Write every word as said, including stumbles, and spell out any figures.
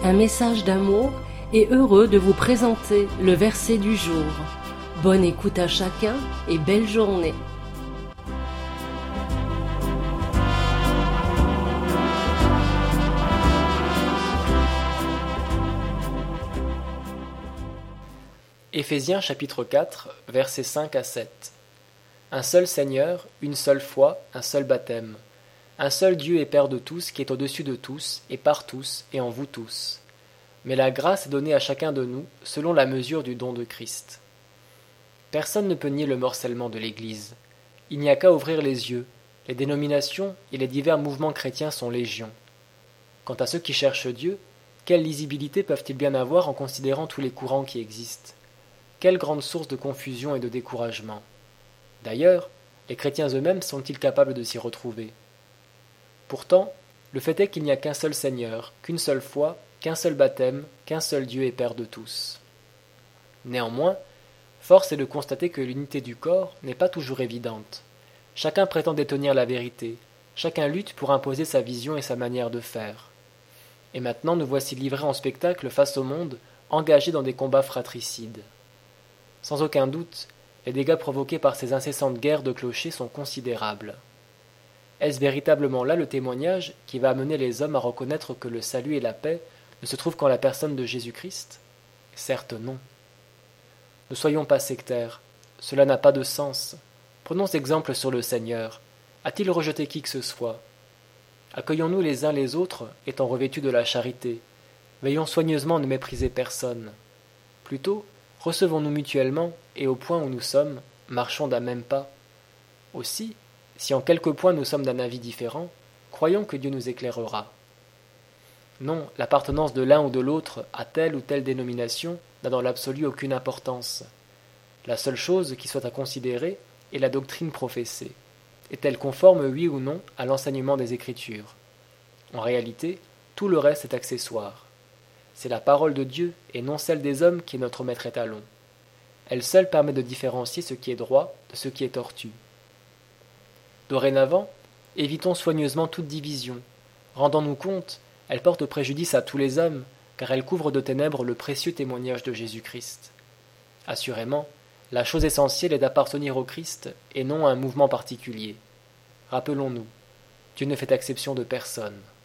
un message d'amour et heureux de vous présenter le verset du jour. Bonne écoute à chacun et belle journée. Éphésiens chapitre quatre, versets cinq à sept. Un seul Seigneur, une seule foi, un seul baptême. Un seul Dieu et Père de tous, qui est au-dessus de tous, et par tous, et en vous tous. Mais la grâce est donnée à chacun de nous, selon la mesure du don de Christ. Personne ne peut nier le morcellement de l'Église. Il n'y a qu'à ouvrir les yeux. Les dénominations et les divers mouvements chrétiens sont légion. Quant à ceux qui cherchent Dieu, quelle lisibilité peuvent-ils bien avoir en considérant tous les courants qui existent ? Quelle grande source de confusion et de découragement. D'ailleurs, les chrétiens eux-mêmes sont-ils capables de s'y retrouver ? Pourtant, le fait est qu'il n'y a qu'un seul Seigneur, qu'une seule foi, qu'un seul baptême, qu'un seul Dieu et Père de tous. Néanmoins, force est de constater que l'unité du corps n'est pas toujours évidente. Chacun prétend détenir la vérité, chacun lutte pour imposer sa vision et sa manière de faire. Et maintenant nous voici livrés en spectacle face au monde, engagés dans des combats fratricides. Sans aucun doute, les dégâts provoqués par ces incessantes guerres de clochers sont considérables. Est-ce véritablement là le témoignage qui va amener les hommes à reconnaître que le salut et la paix ne se trouvent qu'en la personne de Jésus-Christ ? Certes non. Ne soyons pas sectaires, cela n'a pas de sens. Prenons exemple sur le Seigneur. A-t-il rejeté qui que ce soit ? Accueillons-nous les uns les autres, étant revêtus de la charité. Veillons soigneusement à ne mépriser personne. Plutôt, recevons-nous mutuellement, et au point où nous sommes, marchons d'un même pas. Aussi, si en quelques points nous sommes d'un avis différent, croyons que Dieu nous éclairera. Non, l'appartenance de l'un ou de l'autre à telle ou telle dénomination n'a dans l'absolu aucune importance. La seule chose qui soit à considérer est la doctrine professée. Est-elle conforme, oui ou non, à l'enseignement des Écritures ? En réalité, tout le reste est accessoire. C'est la parole de Dieu et non celle des hommes qui est notre maître étalon. Elle seule permet de différencier ce qui est droit de ce qui est tortu. Dorénavant, évitons soigneusement toute division. Rendons-nous compte, elle porte préjudice à tous les hommes, car elle couvre de ténèbres le précieux témoignage de Jésus-Christ. Assurément, la chose essentielle est d'appartenir au Christ et non à un mouvement particulier. Rappelons-nous, Dieu ne fait exception de personne.